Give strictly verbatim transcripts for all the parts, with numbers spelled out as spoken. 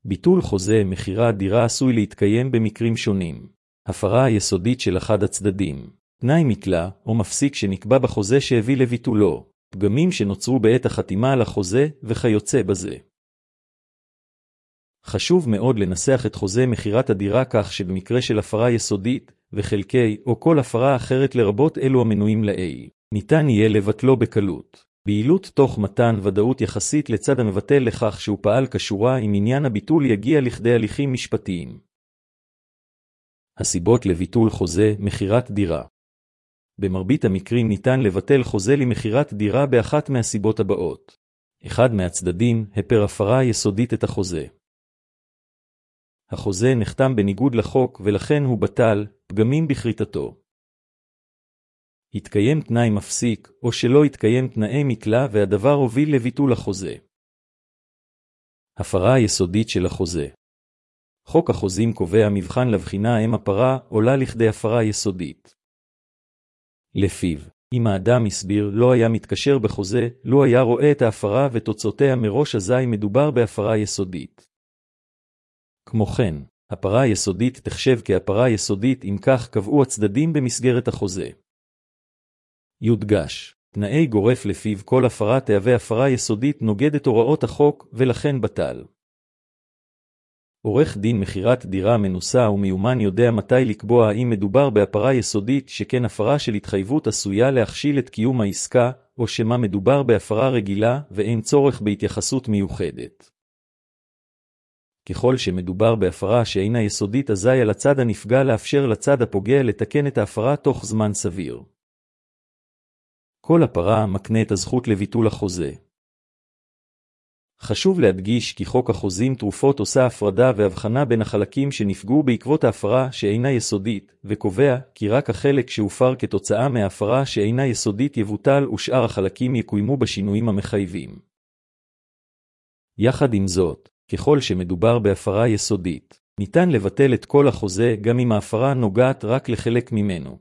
ביטול חוזה מכירת דירה עשוי להתקיים במקרים שונים. הפרה יסודית של אחד הצדדים, תנאי מתלה או מפסיק שנקבע בחוזה שהביא לביטולו, פגמים שנוצרו בעת החתימה על החוזה וכיוצא בזה. חשוב מאוד לנסח את חוזה מכירת הדירה כך שבמקרה של הפרה יסודית וחלקי או כל הפרה אחרת לרבות אלו המנויים לעיל, ניתן יהיה לבטלו בקלות, ביעילות תוך מתן ודאות יחסית לצד המבטל לכך שהוא פעל כשורה אם עניין הביטול יגיע לכדי הליכים משפטיים. הסיבות לביטול חוזה מכירת דירה. במרבית המקרים ניתן לבטל חוזה למכירת דירה באחת מהסיבות הבאות. אחד מהצדדים הפר הפרה יסודית את החוזה. החוזה נחתם בניגוד לחוק ולכן הוא בטל, פגמים בכריתתו. התקיים תנאי מפסיק או שלא התקיים תנאי מתלה והדבר הוביל לביטול החוזה. הפרה יסודית של החוזה. חוק החוזים קובע מבחן לבחינה האם הפרה עולה לכדי הפרה יסודית. לפיו, אם האדם הסביר לא היה מתקשר בחוזה, לא היה רואה את ההפרה ותוצאותיה מראש אזי מדובר בהפרה יסודית. כמו כן, הפרה יסודית תחשב כהפרה יסודית אם כך קבעו הצדדים במסגרת החוזה. יודגש, תנאי גורף לפיו כל הפרה תהווה הפרה יסודית נוגד את הוראות החוק ולכן בטל. עורך דין מכירת דירה מנוסה ומיומן יודע מתי לקבוע האם מדובר בהפרה יסודית שכן הפרה של התחייבות עשויה להכשיל את קיום העסקה או שמה מדובר בהפרה רגילה ואין צורך בהתייחסות מיוחדת. ככל שמדובר בהפרה שאינה יסודית אזי על הצד הנפגע לאפשר לצד הפוגע לתקן את ההפרה תוך זמן סביר. כל הפרה מקנה את הזכות לביטול החוזה. חשוב להדגיש כי חוק החוזים תרופות עושה הפרדה והבחנה בין החלקים שנפגעו בעקבות ההפרה שאינה יסודית, וקובע כי רק החלק שהופר כתוצאה מההפרה שאינה יסודית יבוטל ושאר החלקים יקוימו בשינויים המחייבים. יחד עם זאת, ככל שמדובר בהפרה יסודית, ניתן לבטל את כל החוזה גם אם ההפרה נוגעת רק לחלק ממנו.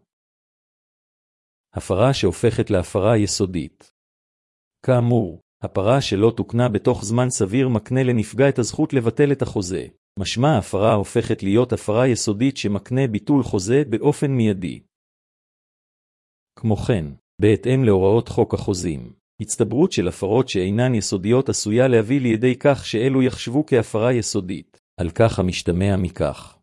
הפרה שהופכת להפרה יסודית. כאמור, הפרה שלא תוקנה בתוך זמן סביר מקנה לנפגע את הזכות לבטל את החוזה. משמע ההפרה הופכת להיות הפרה יסודית שמקנה ביטול חוזה באופן מיידי. כמו כן, בהתאם להוראות חוק החוזים, הצטברות של הפרות שאינן יסודיות עשויה להביא לידי כך שאלו יחשבו כהפרה יסודית, על כך המשתמע מכך.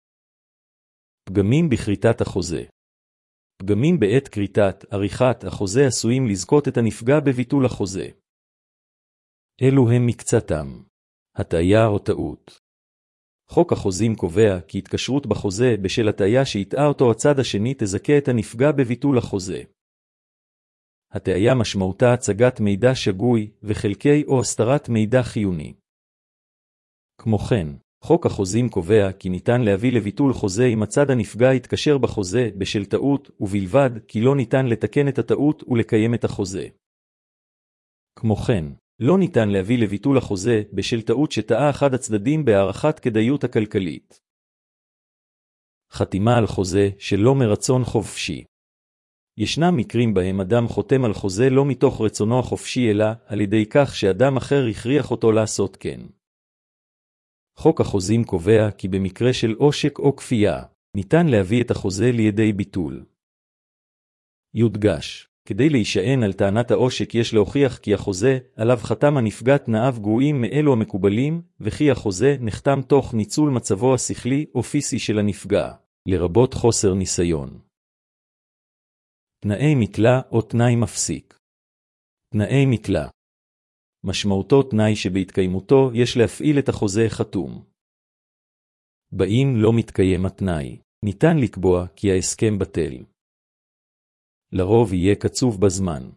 פגמים בכריתת החוזה. פגמים בעת כריתת, עריכת החוזה עשויים לזכות את הנפגע בביטול החוזה. אלו הם מקצתם. הטעיה או טעות. חוק החוזים קובע כי התקשרות בחוזה בשל הטעיה שהטעה אותו הצד השני תזכה את הנפגע בביטול החוזה. הטעיה משמעותה הצגת מידע שגוי וחלקי או הסתרת מידע חיוני. כמו כן, חוק החוזים קובע כי ניתן להביא לביטול חוזה אם הצד הנפגע התקשר בחוזה בשל טעות ובלבד כי לא ניתן לתקן את הטעות ולקיים את החוזה. כמו כן, לא ניתן להביא לביטול החוזה בשל טעות שטעה אחד הצדדים בהערכת כדאיות הכלכלית. חתימה על חוזה שלא מרצון חופשי. ישנם מקרים בהם אדם חותם על חוזה לא מתוך רצונו החופשי אלא על ידי כך שאדם אחר הכריח אותו לעשות כן. חוק החוזים קובע כי במקרה של עושק או כפייה, ניתן להביא את החוזה לידי ביטול. יודגש, כדי להישען על טענת העושק יש להוכיח כי החוזה עליו חתם הנפגע תנאיו גרועים מאלו המקובלים, וכי החוזה נחתם תוך ניצול מצבו השכלי או פיזי של הנפגע, לרבות חוסר ניסיון. תנאי מתלה או תנאי מפסיק. תנאי מתלה. משמעותו תנאי שבהתקיימותו יש להפעיל את החוזה חתום. באם לא מתקיים התנאי, ניתן לקבוע כי ההסכם בטל. לרוב יהיה קצוב בזמן.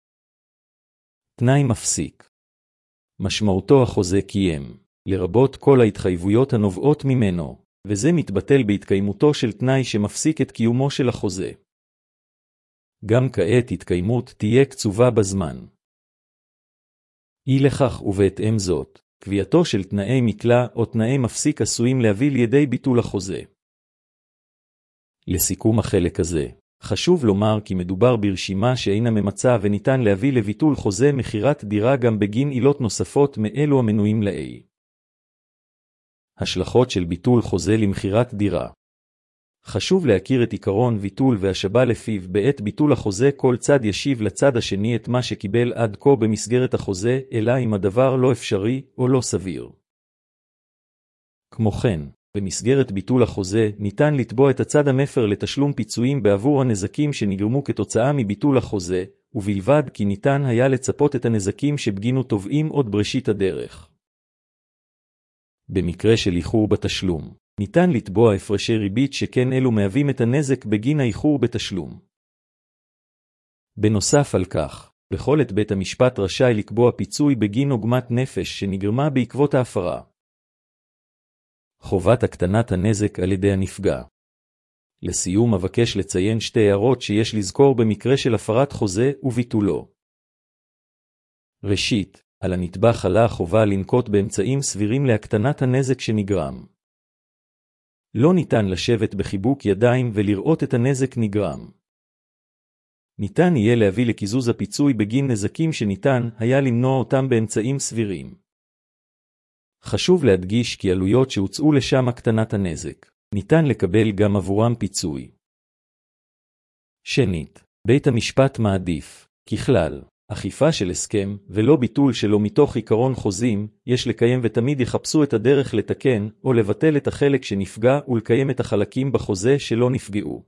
תנאי מפסיק. משמעותו החוזה קיים, לרבות כל ההתחייבויות הנובעות ממנו, וזה מתבטל בהתקיימותו של תנאי שמפסיק את קיומו של החוזה. גם כעת התקיימות תהיה קצובה בזמן. אי לכך ובהתאם זאת, קביעתו של תנאי מתלה או תנאי מפסיק עשויים להביא לידי ביטול החוזה. לסיכום החלק הזה, חשוב לומר כי מדובר ברשימה שאינה ממצה וניתן להביא לביטול חוזה מכירת דירה גם בגין עילות נוספות מאלו המנויים לעיל. השלכות של ביטול חוזה למכירת דירה. חשוב להכיר את עיקרון ביטול והשבה לפיו בעת ביטול החוזה כל צד ישיב לצד השני את מה שקיבל עד כה במסגרת החוזה, אלא אם הדבר לא אפשרי או לא סביר. כמו כן, במסגרת ביטול החוזה ניתן לתבוע את הצד המפר לתשלום פיצויים בעבור הנזקים שנגרמו כתוצאה מביטול החוזה, ובלבד כי ניתן היה לצפות את הנזקים שבגינו תובעים עוד בראשית הדרך. במקרה של איחור בתשלום, ניתן לתבוע הפרשי ריבית שכן אלו מהווים את הנזק בגין האיחור בתשלום. בנוסף על כך, בכל עת בית המשפט רשאי לקבוע פיצוי בגין עוגמת נפש שנגרמה בעקבות ההפרה. חובת הקטנת הנזק על ידי הנפגע. לסיום אבקש לציין שתי הערות שיש לזכור במקרה של הפרת חוזה וביטולו. ראשית, על הנתבע חלה החובה לנקוט באמצעים סבירים להקטנת הנזק שנגרם. לא ניתן לשבת בחיבוק ידיים ולראות את הנזק נגרם. ניתן יהיה להביא לקיזוז הפיצוי בגין נזקים שניתן היה למנוע אותם באמצעים סבירים. חשוב להדגיש כי עלויות שהוצאו לשם הקטנת הנזק, ניתן לקבל גם עבורם פיצוי. שנית, בית המשפט מעדיף, ככלל, אכיפה של הסכם ולא ביטול שלו מתוך עיקרון חוזים, יש לקיים ותמיד יחפשו את הדרך לתקן או לבטל את החלק שנפגע ולקיים את החלקים בחוזה שלא נפגעו.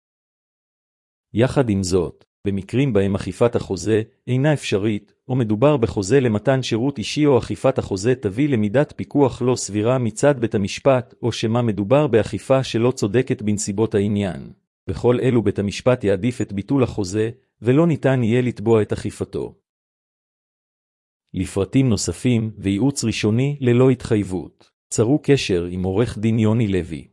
יחד עם זאת, במקרים בהם אכיפת החוזה אינה אפשרית, או מדובר בחוזה למתן שירות אישי או אכיפת החוזה תביא למידת פיקוח לא סבירה מצד בית המשפט, או שמה מדובר באכיפה שלא צודקת בנסיבות העניין. בכל אלו בית המשפט יעדיף את ביטול החוזה, ולא ניתן יהיה לתבוע את אכיפתו. לפרטים נוספים וייעוץ ראשוני ללא התחייבות, צרו קשר עם עורך דין יוני לוי.